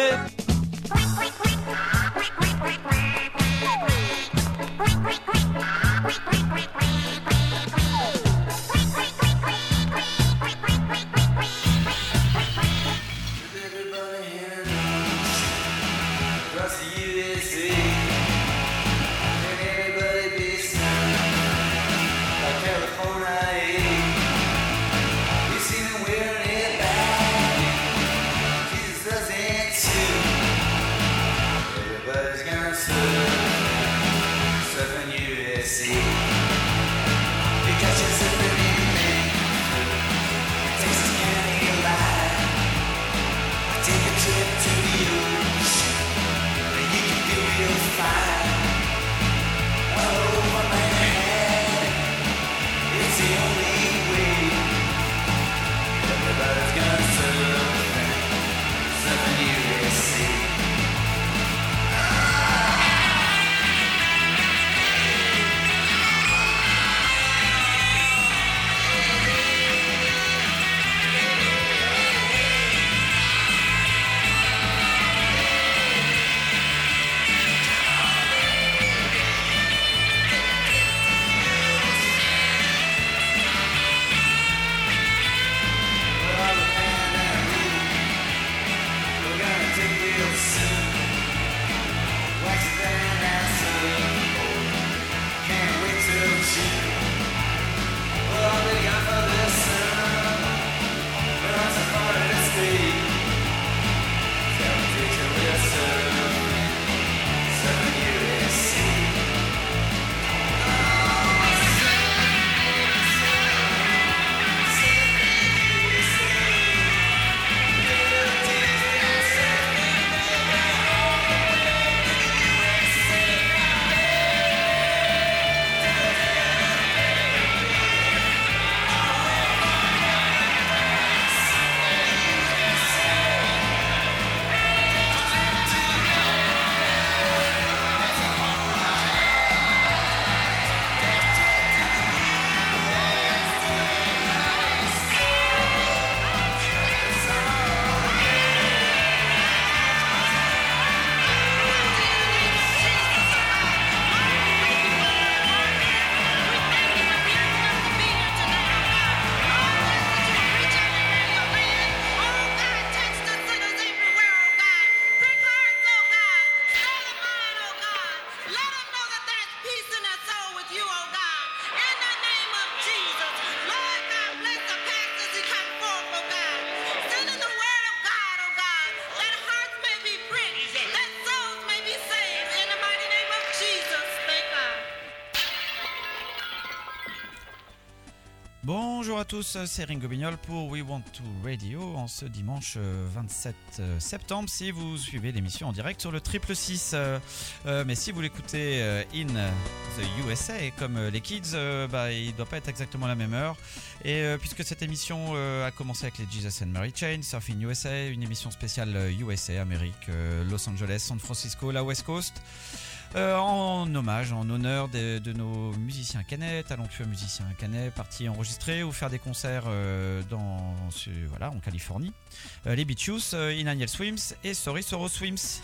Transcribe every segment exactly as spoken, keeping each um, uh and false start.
soirée. Bonjour à tous, c'est Ringo Bignol pour We Want to Radio en ce dimanche vingt-sept septembre. Si vous suivez l'émission en direct sur le triple six, euh, euh, mais si vous l'écoutez euh, in the U S A comme les kids, euh, bah, il ne doit pas être exactement la même heure. Et euh, puisque cette émission euh, a commencé avec les Jesus and Mary Chain, Surfing U S A, une émission spéciale U S A, Amérique, euh, Los Angeles, San Francisco, la West Coast. Euh, en hommage, en honneur de, de nos musiciens canet, talentueux musiciens canet, partis enregistrer ou faire des concerts euh, dans, voilà, en Californie. Euh, les Beaches, euh, Inaniel Swims et Sorry Sorrow Swims.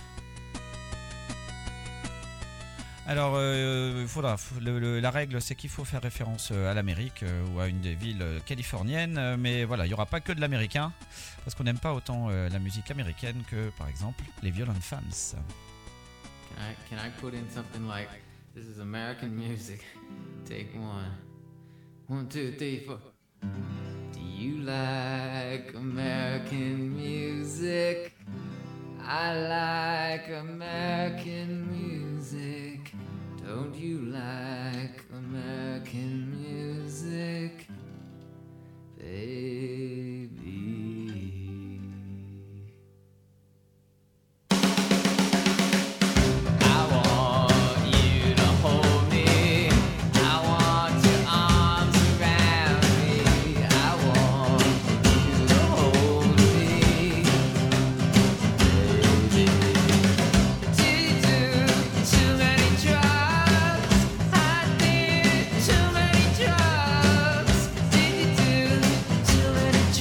Alors, euh, faudra, le, le, la règle, c'est qu'il faut faire référence à l'Amérique euh, ou à une des villes californiennes, euh, mais voilà, il n'y aura pas que de l'américain, parce qu'on n'aime pas autant euh, la musique américaine que, par exemple, les Violent Femmes. Can I, can I put in something like, this is American music, take one, one, two, three, four. Do you like American music? I like American music. Don't you like American music, baby? Too many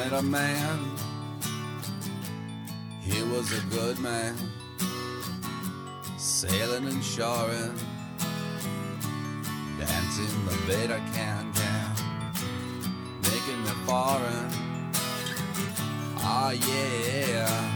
met a man, he was a good man, sailing and shoring, dancing the better can-can, making me foreign, oh yeah.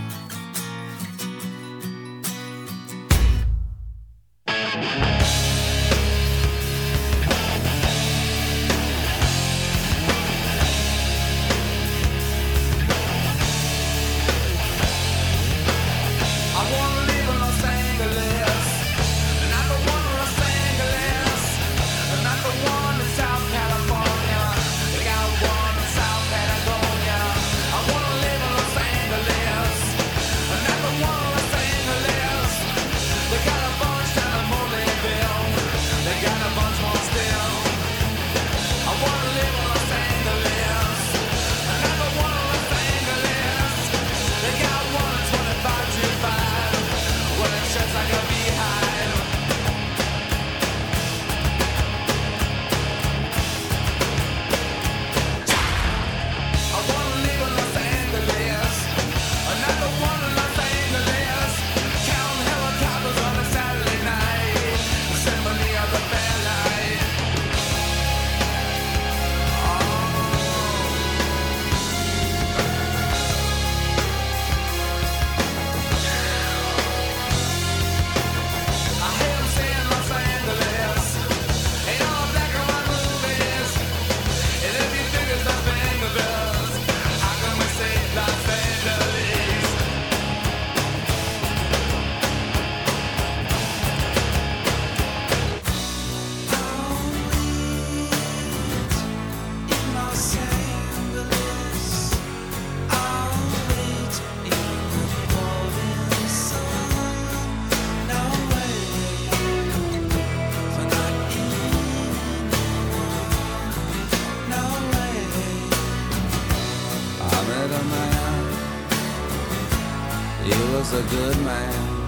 A good man,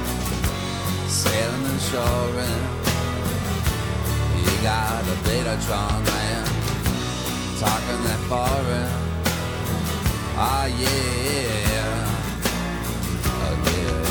sailing and shoring. You got a Betatron man, talking that foreign. Ah yeah, oh yeah.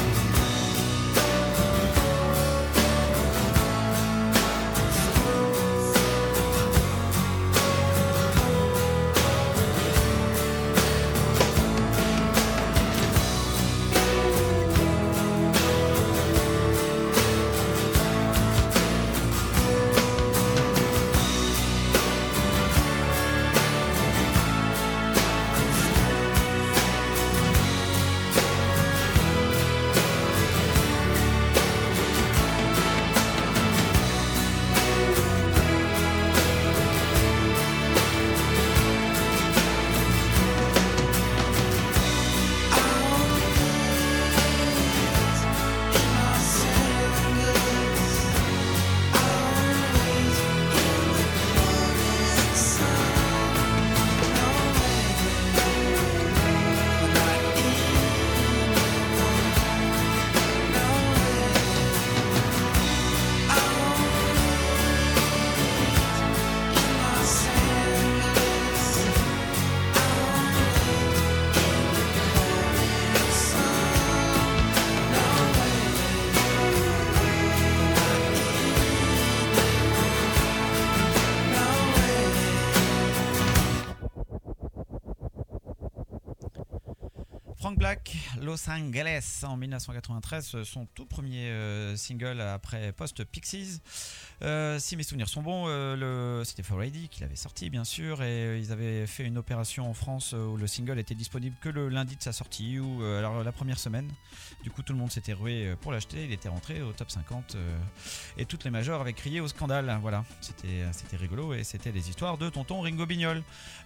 Frank Black, Los Angeles en mille neuf cent quatre-vingt-treize, son tout premier euh, single après Post-Pixies. Euh, si mes souvenirs sont bons, euh, le, c'était For Lady qui l'avait sorti bien sûr, et euh, ils avaient fait une opération en France où le single était disponible que le lundi de sa sortie, ou euh, alors la première semaine. Du coup tout le monde s'était rué pour l'acheter, il était rentré au top cinquante euh, et toutes les majors avaient crié au scandale. Voilà, c'était, c'était rigolo et c'était les histoires de tonton Ringo Bignol.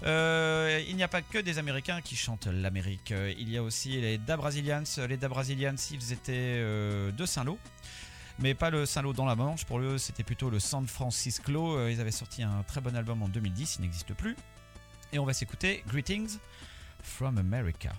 Euh, il n'y a pas que des Américains qui chantent l'Amérique, il y a aussi les Da Brazilians. Les Da Brazilians, ils étaient euh, de Saint-Lô, mais pas le Saint-Lô dans la Manche. Pour eux, c'était plutôt le San Francisco. Ils avaient sorti un très bon album en deux mille dix, il n'existe plus. Et on va s'écouter Greetings from America.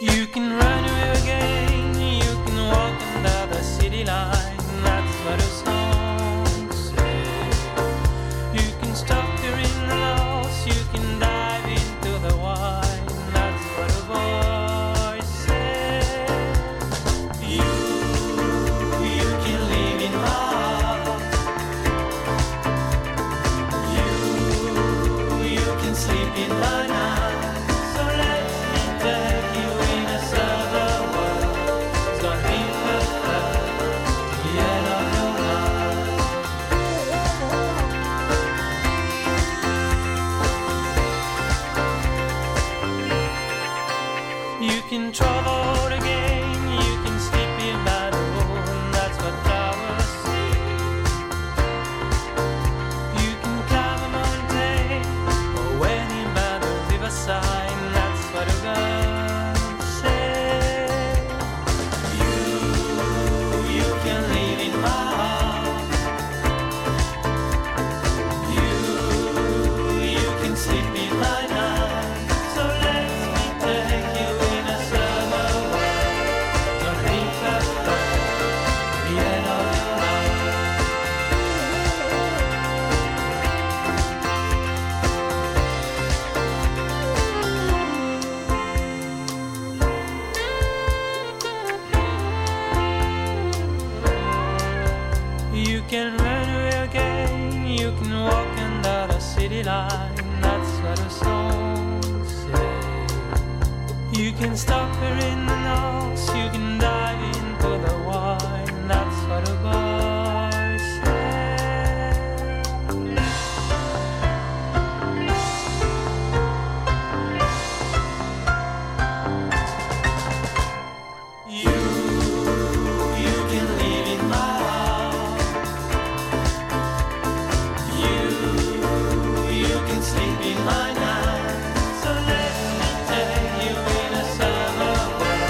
You can run away again, you can walk under the city line, that's what a song says. You can stop here in the loss, you can dive into the wine, that's what a voice says. You, you can live in my heart. You, you can sleep in my night. So let me take you in a silver world. It's gonna be perfect, the end of your life. You can travel again, you can sleep in by the moon, that's what flowers say. You can climb a mountain or wait in by the riverside, that's what a girl say. You, you can live in my heart. You, you can sleep in my night. So let me take you in a summer world. Gonna be perfect, the end of your life. You can run away again, you can walk under the city line, that's what a song says. You can stop here in the north, you can dive into the wine, that's what a boy says. You, you can live in my heart. You, you can sleep in my night. So let me take you in a summer world.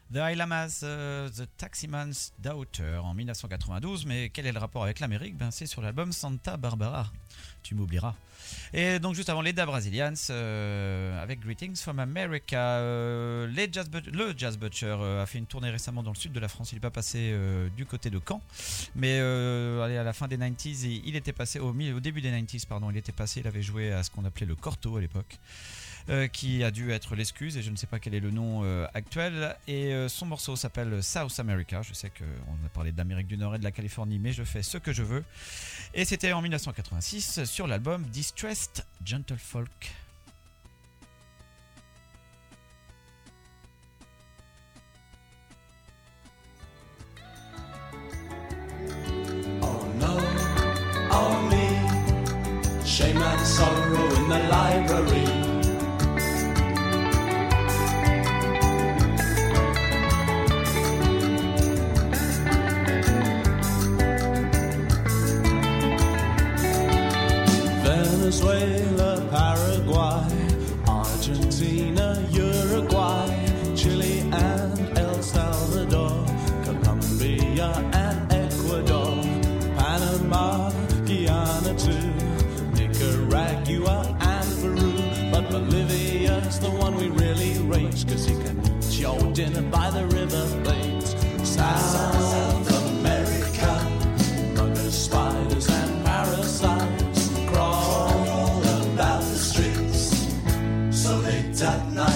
The Highlanders, uh, The Taximan's Daughter en dix-neuf cent quatre-vingt-douze. Mais quel est le rapport avec l'Amérique? Ben, c'est sur l'album Santa Barbara. Tu m'oublieras. Et donc juste avant les Da Brazilians euh, avec Greetings from America. Euh, les Jazz But- le Jazz Butcher euh, a fait une tournée récemment dans le sud de la France. Il n'est pas passé euh, du côté de Caen, mais euh, allez, à la fin des quatre-vingt-dix, il, il était passé au, au début des quatre-vingt-dix, pardon, il était passé. Il avait joué à ce qu'on appelait le Corto à l'époque. Euh, qui a dû être l'excuse et je ne sais pas quel est le nom euh, actuel et euh, son morceau s'appelle South America. Je sais qu'on a parlé d'Amérique du Nord et de la Californie, mais je fais ce que je veux et c'était en dix-neuf cent quatre-vingt-six sur l'album Distressed Gentlefolk. Oh no, oh me, shame and sorrow in the library. Venezuela, Paraguay, Argentina, Uruguay, Chile and El Salvador, Colombia and Ecuador, Panama, Guyana too, Nicaragua and Peru. But Bolivia's the one we really rate, cause he can eat your dinner by the river plains. South America, buggers, spiders and parasites crawl about the streets so late at night.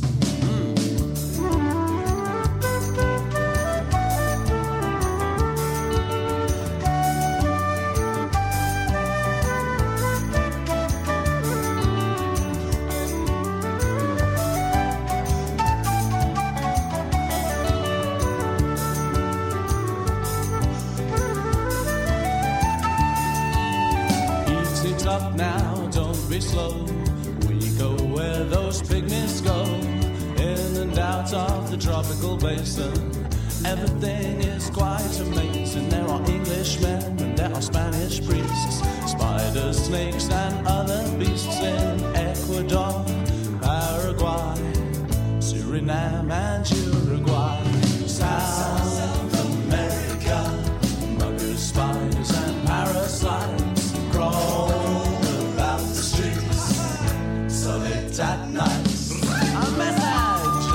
Up now, don't be slow. We go where those pygmies go, in and out of the tropical basin. Everything is quite amazing. There are Englishmen and there are Spanish priests, spiders, snakes and other beasts in Ecuador, Paraguay, Suriname and Uruguay. South America, muggers, spiders and parasites crawl about the streets so late at night. A message.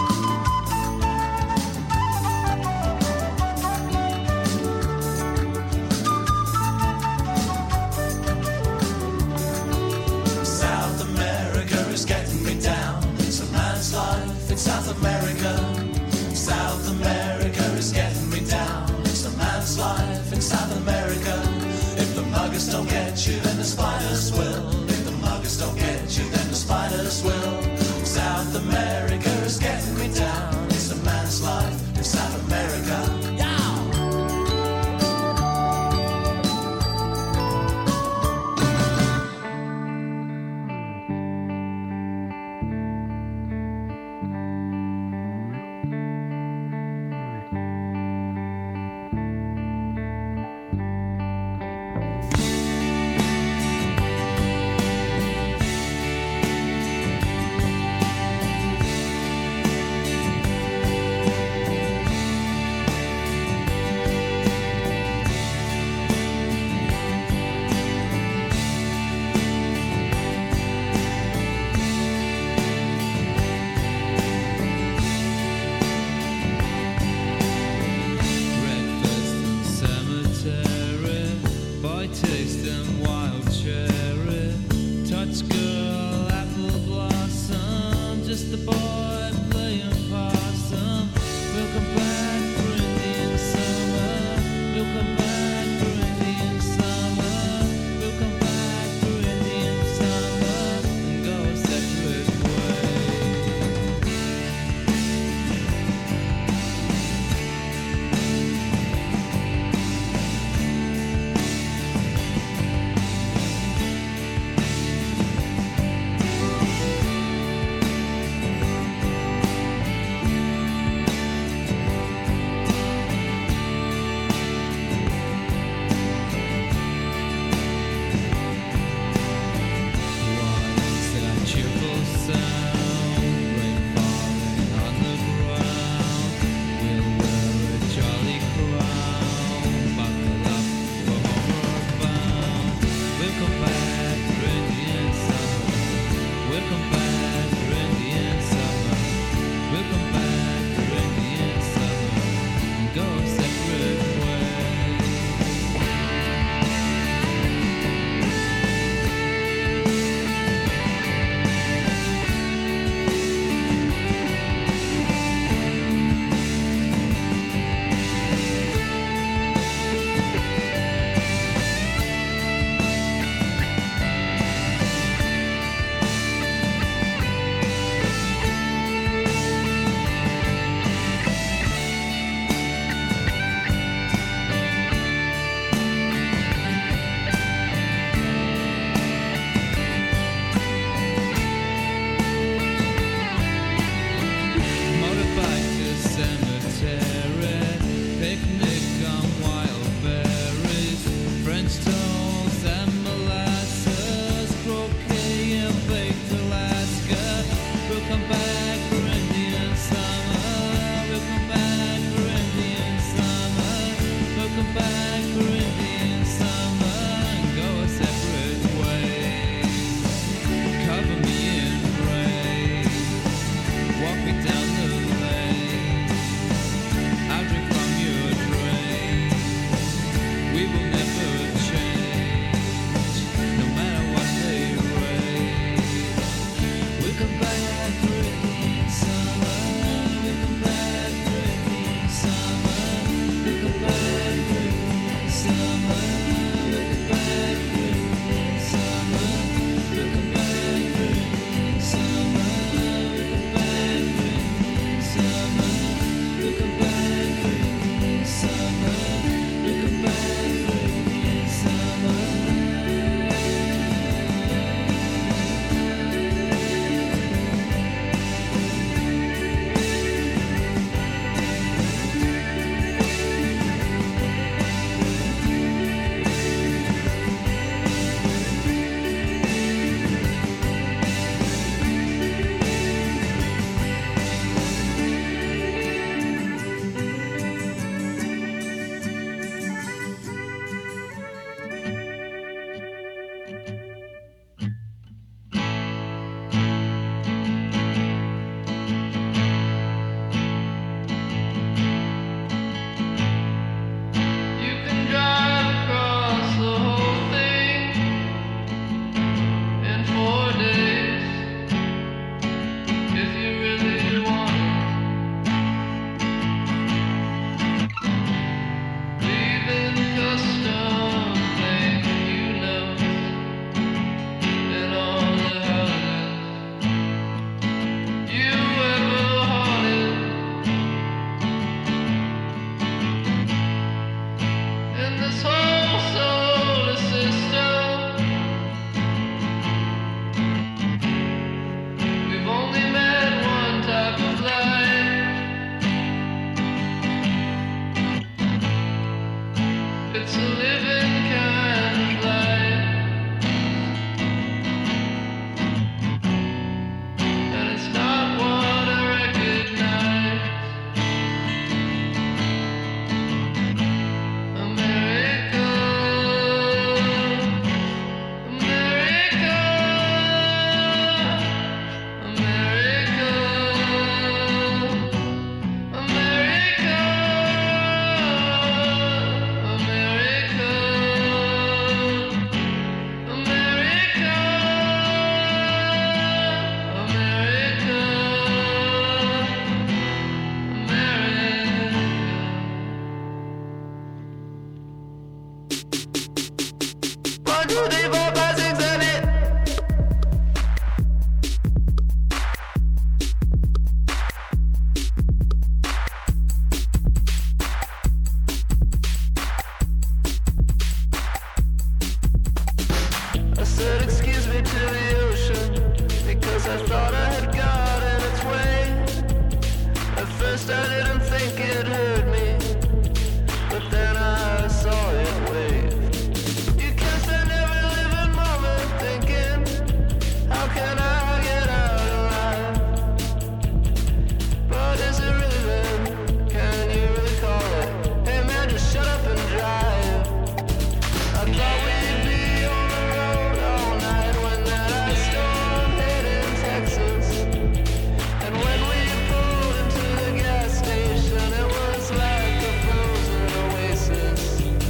South America is getting me down. It's a man's life in South America. South America is getting me down. It's a man's life in South America. If the muggers don't get you, then the spiders will. If the muggers don't get you, then the spiders will. South America is getting me down. It's a man's life in South America. first I didn't think it hurt me, but then I saw it wave. You can't spend every living moment thinking, how can I get out alive? But is it really then? Can you really call it? Hey man, just shut up and drive. I thought we'd be on the road all night when that ice storm hit in Texas. And when we pulled into the gas station, it was like a frozen oasis.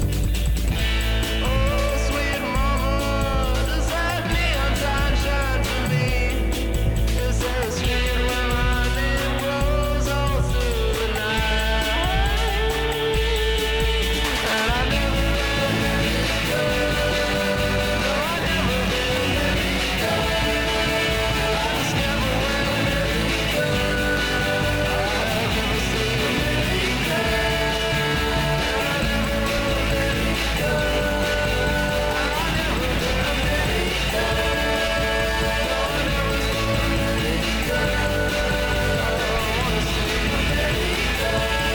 Oh, sweet mama, does that neon sign shine for me? Is there a street where my name grows all through the night? And I never let it go. No, I never did let it go. I just never let it go. I've never seen it go. And I never let it go. I never let it go. No, I never let it go. I wanna see let it go.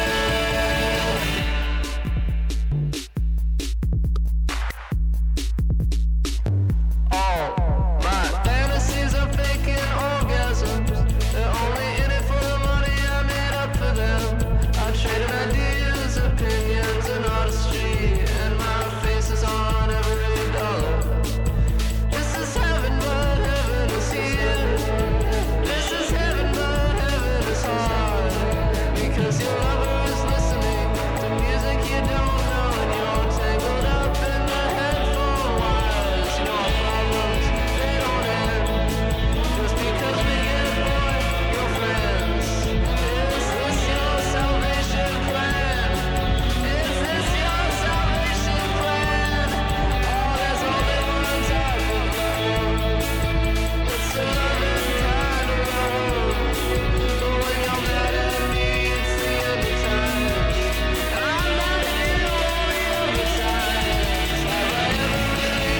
All my fantasies are faking orgasms. They're only in it for the money I made up for them. I traded ideas, opinions, and artistry, and my face is on every dollar. This is heaven, but heaven is here. This is heaven, but heaven is hard. Because your lover is listening to music you don't know, and you're tangled up in the headphone wires. Your problems, they don't end. Just because we get bored, your friends. Is this your salvation plan? Is this your salvation plan? Oh, there's only one type of love. It's a loving kind of love. But when you're mad at me, it's the end of times. And I'm mad at you all the other times. Have I ever really?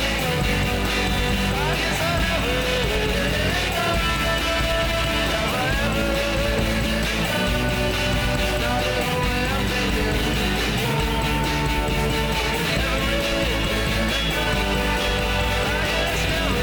I guess I never really. Have I ever really? Not in the way I'm thinking. Never really. I guess never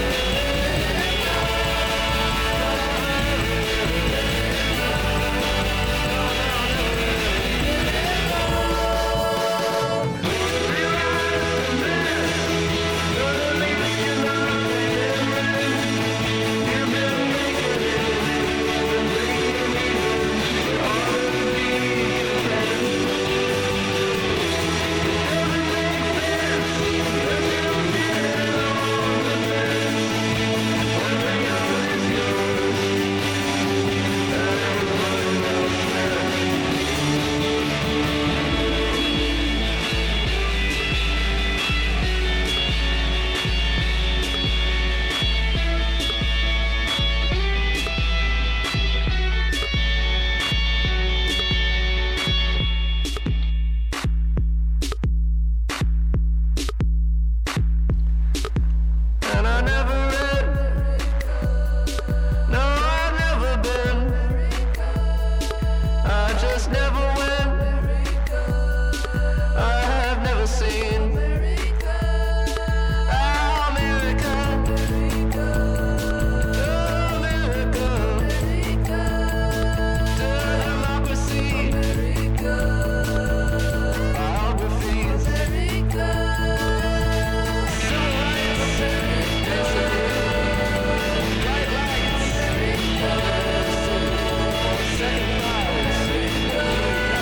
And I never read. No, I've never been. I just never went. I have never seen. America. America. Democracy. Biographies. Civil rights. Bright lights. Second lives.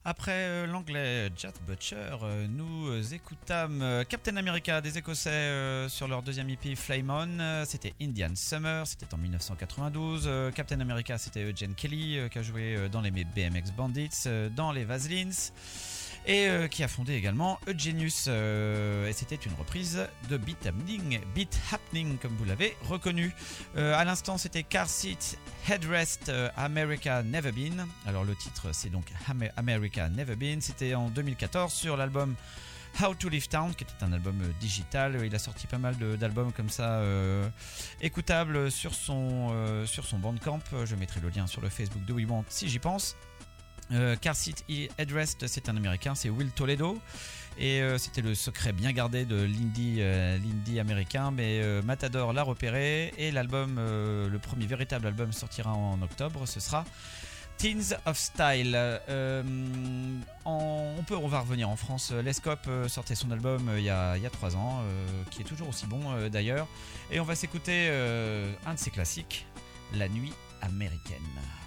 Après euh, l'anglais Jack Butcher, euh, nous euh, écoutâmes euh, Captain America des Écossais euh, sur leur deuxième E P Flame On. Euh, c'était Indian Summer, c'était en dix-neuf cent quatre-vingt-douze. Euh, Captain America, c'était Eugene Kelly euh, qui a joué euh, dans les B M X Bandits, euh, dans les Vaselines. Et euh, qui a fondé également Eugenius. Euh, et c'était une reprise de Beat Happening, Beat Happening comme vous l'avez reconnu. Euh, à l'instant, c'était Car Seat Headrest euh, America Never Been. Alors le titre, c'est donc America Never Been. C'était en deux mille quatorze sur l'album How to Leave Town, qui était un album euh, digital. Il a sorti pas mal de, d'albums comme ça euh, écoutables sur son, euh, sur son Bandcamp. Je mettrai le lien sur le Facebook de We Want si j'y pense. Euh, Car Seat Headrest, c'est un américain, c'est Will Toledo, et euh, c'était le secret bien gardé de l'indie, euh, l'indie américain, mais euh, Matador l'a repéré, et l'album, euh, le premier véritable album sortira en octobre, ce sera Teens of Style. Euh, en, on, peut, on va revenir en France. Les Scope euh, sortait son album euh, il y a, il y a trois ans, euh, qui est toujours aussi bon euh, d'ailleurs, et on va s'écouter euh, un de ses classiques, La Nuit Américaine.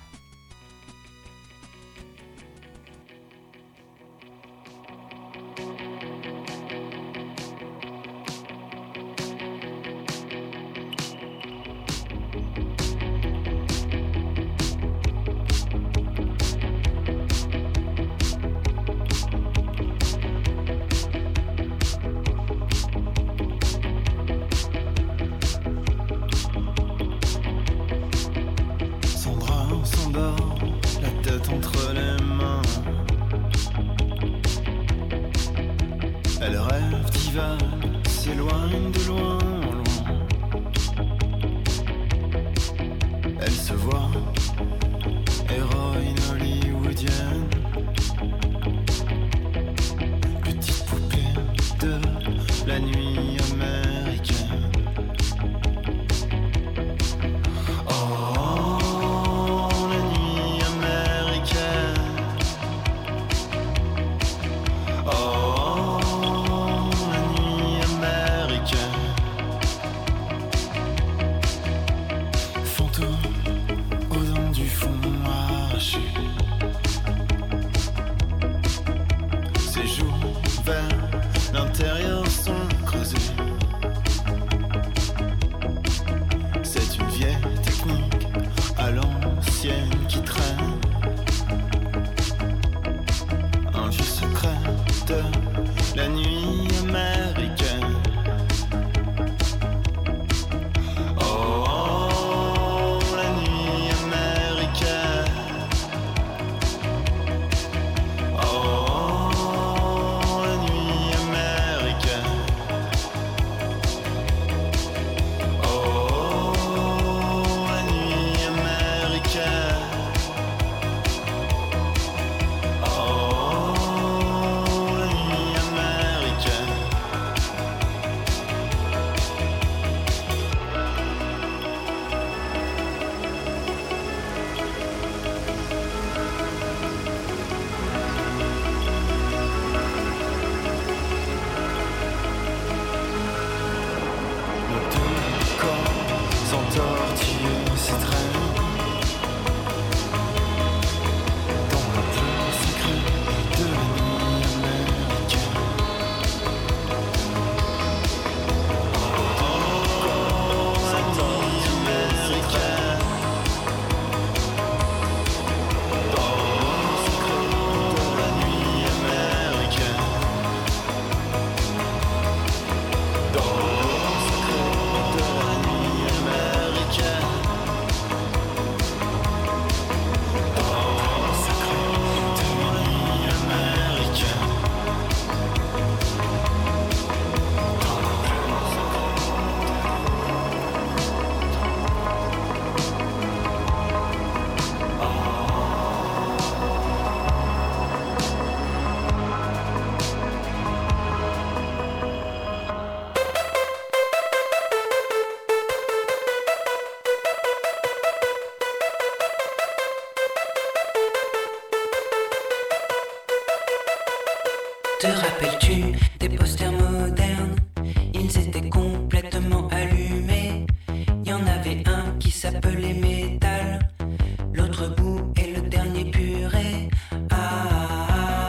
Te rappelles-tu des posters modernes? Ils étaient complètement allumés. Y en avait un qui s'appelait Métal, l'autre bout est le dernier purée. Ah, ah, ah.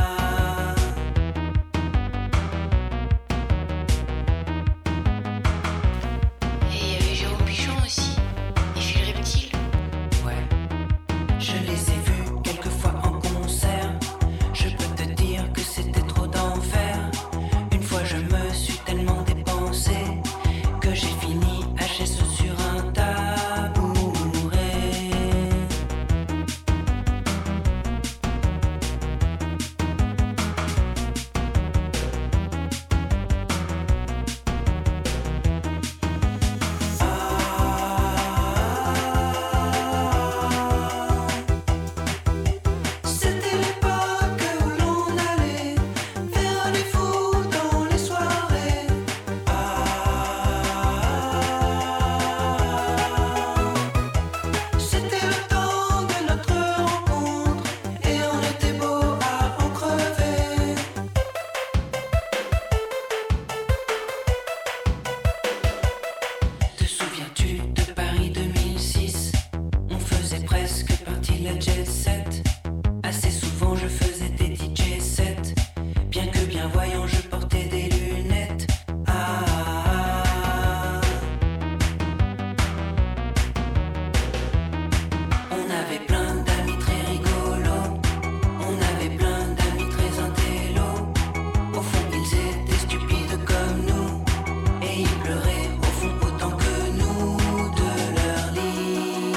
la jet set. Assez souvent je faisais des D J sets. Bien que bien voyant, je portais des lunettes. Ah, ah, ah. On avait plein d'amis très rigolos. On avait plein d'amis très intellos. Au fond, ils étaient stupides comme nous. Et ils pleuraient au fond autant que nous de leur lit.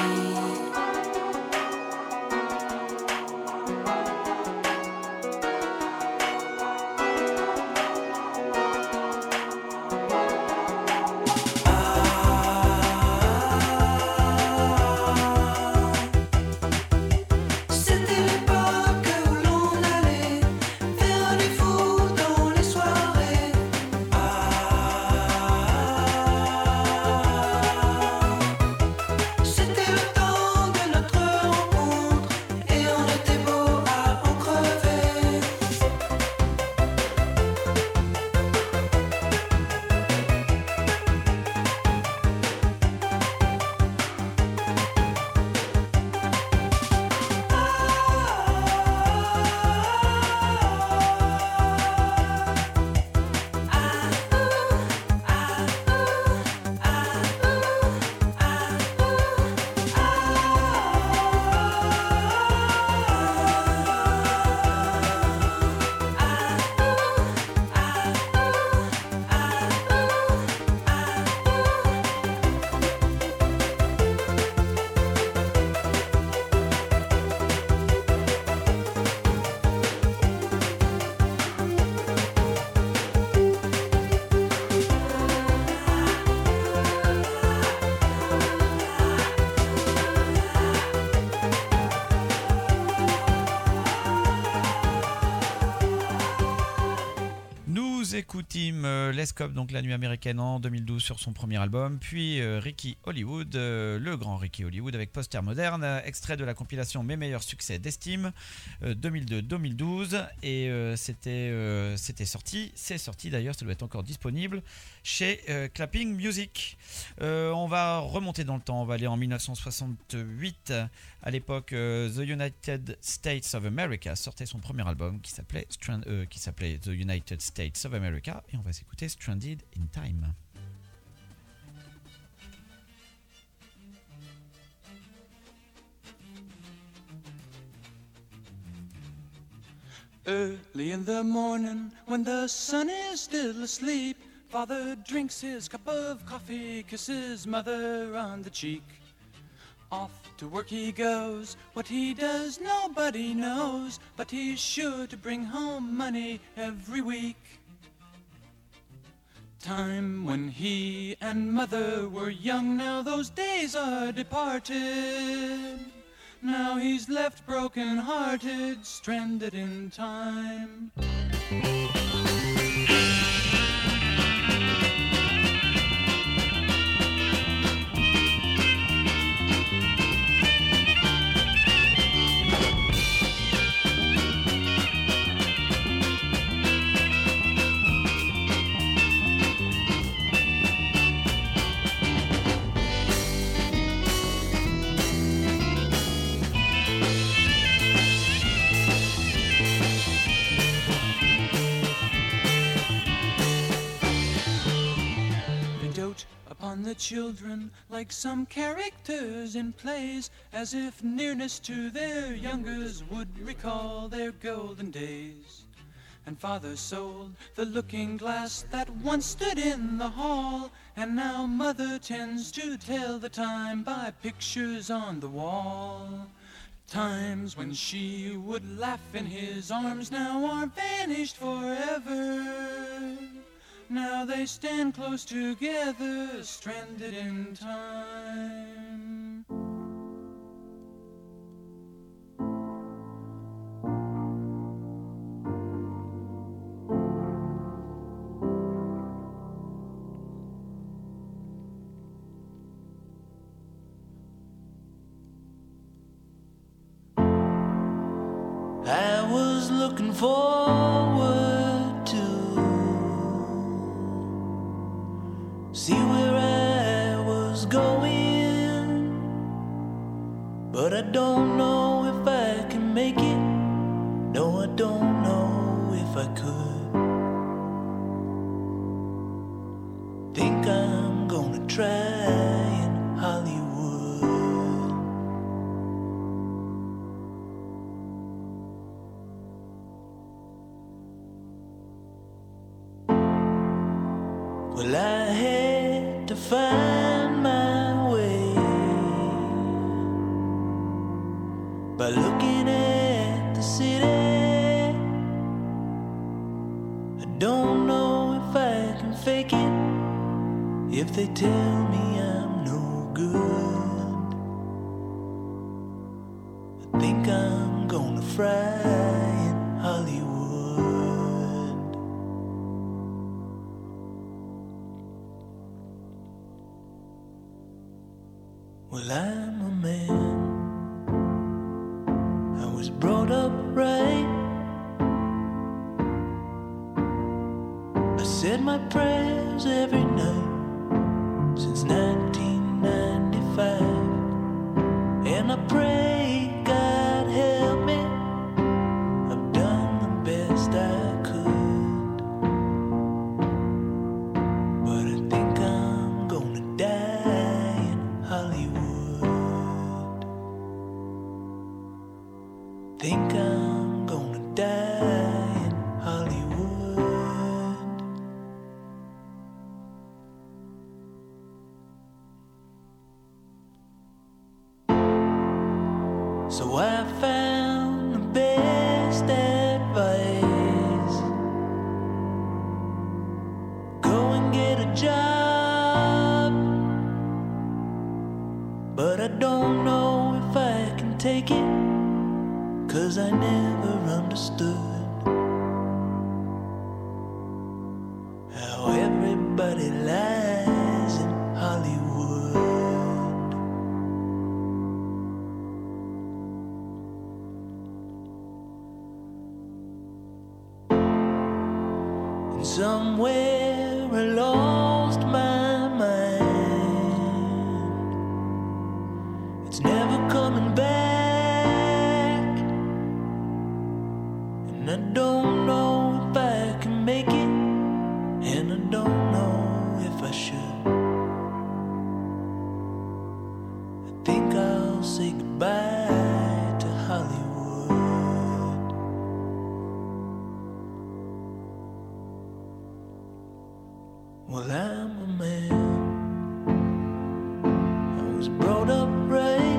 C'était l'époque où l'on allait faire des fous dans les soirées. C'était le temps de notre rencontre et on était beau à en crever. Nous écoutîmes euh, Les Scopes, donc La Nuit Américaine en deux mille douze sur son premier album, puis euh, Ricky Hollywood, euh, le grand Ricky Hollywood avec Poster Moderne, euh, extrait de la compilation Mes meilleurs succès d'estime euh, deux mille deux deux mille douze, et euh, c'était, euh, c'était sorti, c'est sorti d'ailleurs, ça doit être encore disponible chez euh, Clapping Music. Euh, on va remonter dans le temps, on va aller en dix-neuf cent soixante-huit. À l'époque, euh, The United States of America sortait son premier album qui s'appelait, Strand, euh, qui s'appelait The United States of America, et on va s'écouter Stranded in Time. Early in the morning, when the sun is still asleep, father drinks his cup of coffee, kisses mother on the cheek. Off to work he goes, what he does nobody knows, but he's sure to bring home money every week. Time when he and mother were young, now those days are departed. Now he's left broken-hearted, stranded in time. On the children like some characters in plays, as if nearness to their youngers would recall their golden days. And father sold the looking glass that once stood in the hall, and now mother tends to tell the time by pictures on the wall. Times when she would laugh in his arms now are vanished forever. Now they stand close together, stranded in time. I was looking forward to see where I was going. but I don't know if I can make it. No, I don't know if I could. Think I'm gonna try in Hollywood. Well, I had to find my way by looking at the city. I don't know if I can fake it if they tell me I'm no good. I think I'm gonna fry in Hollywood. Well, I'm a man. I was brought up right. I said my prayers every night since nineteen ninety-five, and I pray God help me. I've done the best I could, but I think I'm gonna die in Hollywood. Think I'm gonna die in Hollywood. So I found the best advice. Go and get a job, but I don't know if I can take it, 'cause I never understood how everybody lies in Hollywood. And somewhere I lost my mind. It's never coming back. And I don't know if I can make it, and I don't know if I should. I think I'll say goodbye to Hollywood. Well, I'm a man. I was brought up right.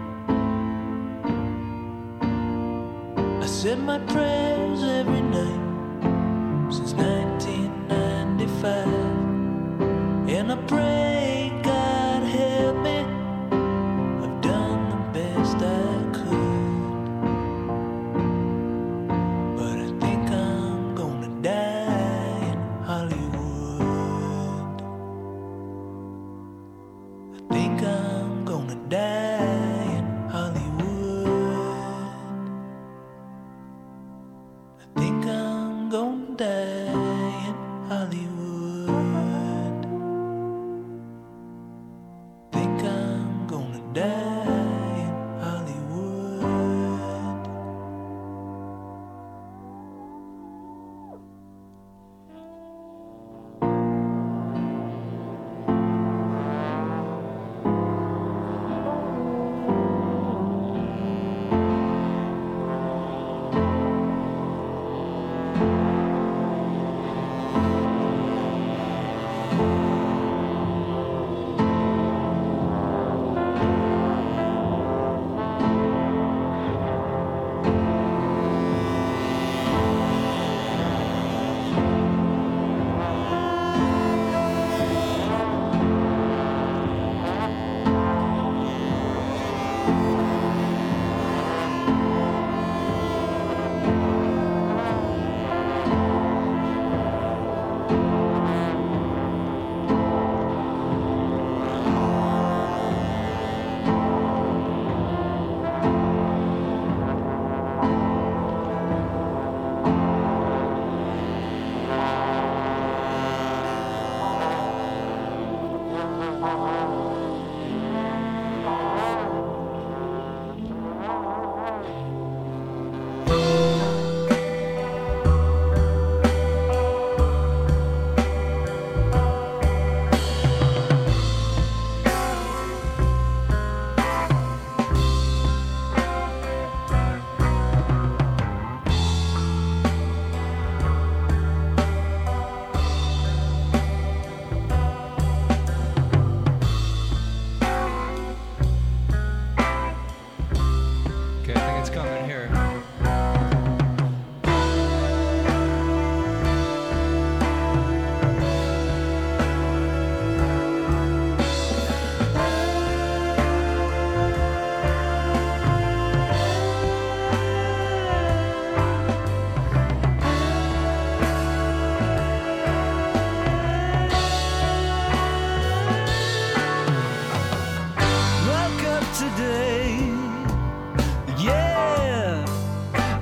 I said my prayers every night since nineteen ninety-five, and I pray God help me. I've done the best I could, but I think I'm gonna die in Hollywood. I think I'm gonna die in Hollywood. I think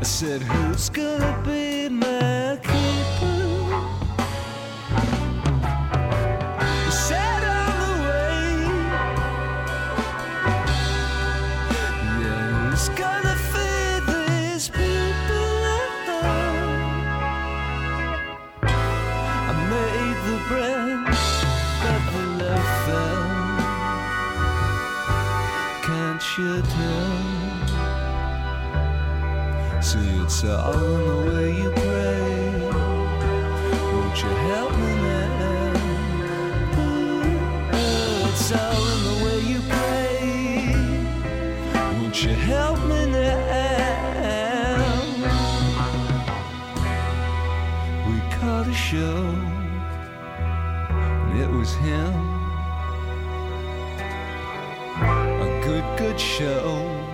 said, who's gonna be my keeper? He said, on the way. Yeah, who's gonna feed these people? I made the bread, but the love fell. Can't you tell? See, it's all in the way you pray. Won't you help me now? Ooh, it's all in the way you pray. Won't you help me now? We caught a show, and it was him. A good, good show.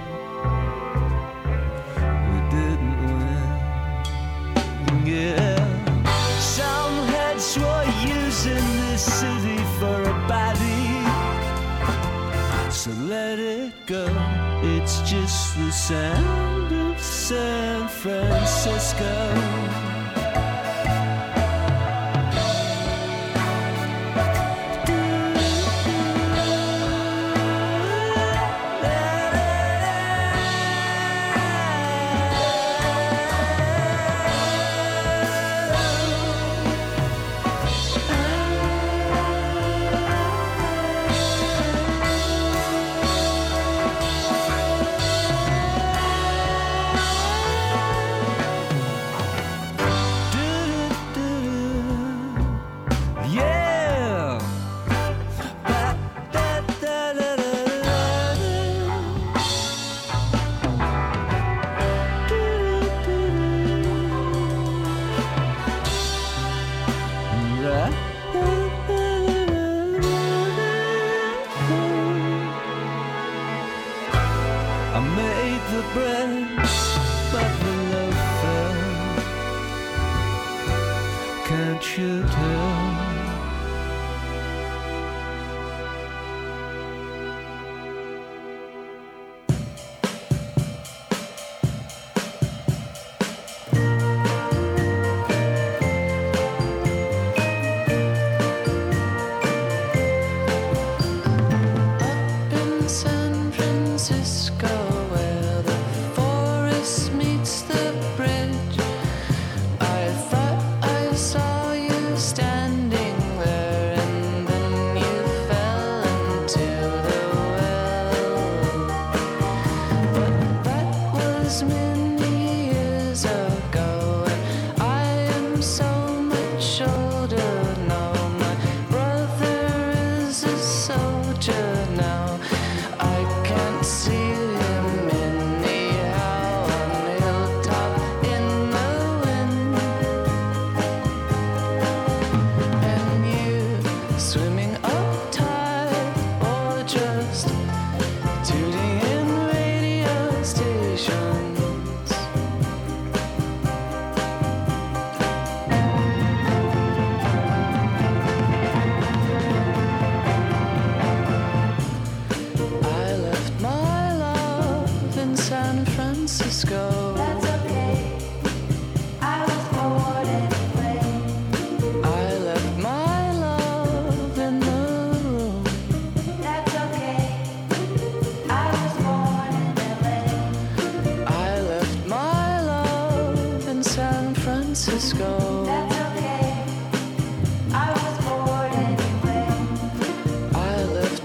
Yeah, some heads were using this city for a body, so let it go. It's just the sound of San Francisco.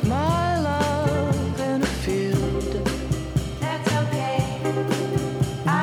I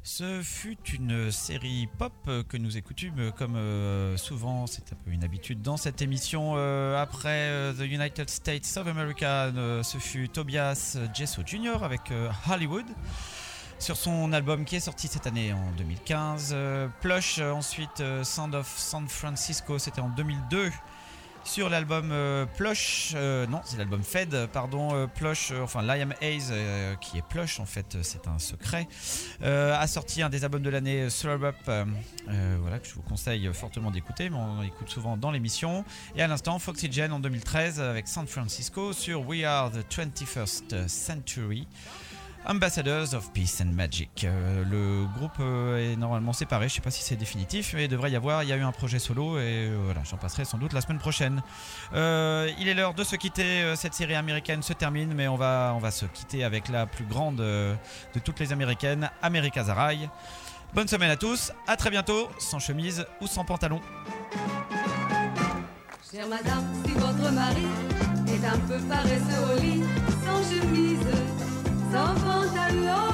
Ce fut une série pop que nous écoutûmes comme euh, souvent, c'est un peu une habitude dans cette émission. Euh, après euh, The United States of America, euh, ce fut Tobias Jesso junior avec euh, Hollywood. Sur son album qui est sorti cette année en deux mille quinze. Euh, Plush, euh, ensuite euh, Sound of San Francisco, c'était en deux mille deux. Sur l'album euh, Plush, euh, non, c'est l'album Fed, pardon, euh, Plush, euh, enfin Liam Hayes, euh, qui est Plush en fait, c'est un secret, euh, a sorti un des albums de l'année, Slurp Up, euh, euh, voilà, que je vous conseille fortement d'écouter, mais on écoute souvent dans l'émission. Et à l'instant, Foxygen en deux mille treize avec San Francisco sur We Are the twenty-first Century. Ambassadors of Peace and Magic. Euh, le groupe euh, est normalement séparé, je ne sais pas si c'est définitif, mais il devrait y avoir, il y a eu un projet solo et euh, voilà, j'en passerai sans doute la semaine prochaine. Euh, il est l'heure de se quitter, cette série américaine se termine, mais on va, on va se quitter avec la plus grande euh, de toutes les américaines, America Zarai. Bonne semaine à tous, à très bientôt, sans chemise ou sans pantalon. Chère madame, si votre mari est un peu paresseux au lit, sans chemise, sans pantalon.